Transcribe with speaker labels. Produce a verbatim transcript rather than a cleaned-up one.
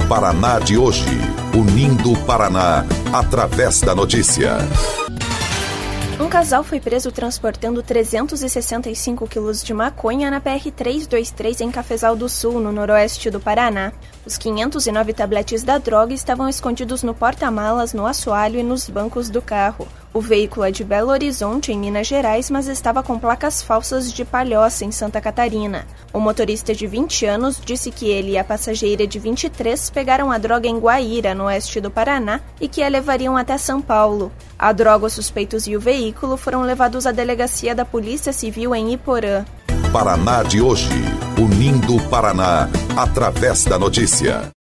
Speaker 1: Paraná de hoje, unindo o Paraná através da notícia.
Speaker 2: Um casal foi preso transportando trezentos e sessenta e cinco quilos de maconha na P R trezentos e vinte e três em Cafezal do Sul, no noroeste do Paraná. Os quinhentos e nove tabletes da droga estavam escondidos no porta-malas, no assoalho e nos bancos do carro. O veículo é de Belo Horizonte, em Minas Gerais, mas estava com placas falsas de Palhoça, em Santa Catarina. O motorista de vinte anos disse que ele e a passageira de vinte e três pegaram a droga em Guaíra, no oeste do Paraná, e que a levariam até São Paulo. A droga, os suspeitos e o veículo foram levados à delegacia da Polícia Civil em Iporã.
Speaker 1: Paraná de hoje, unindo o Paraná através da notícia.